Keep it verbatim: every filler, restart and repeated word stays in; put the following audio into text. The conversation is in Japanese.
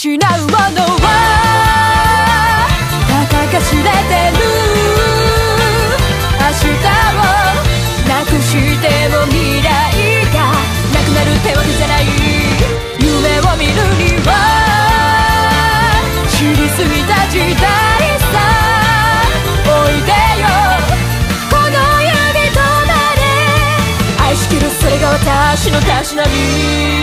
失うものはたかが知れてる。明日をなくしても未来がなくなるってわけじゃない。夢を見るには知りすぎた時代さ。おいでよこの指とまで愛しきる、それが私のたしなみ。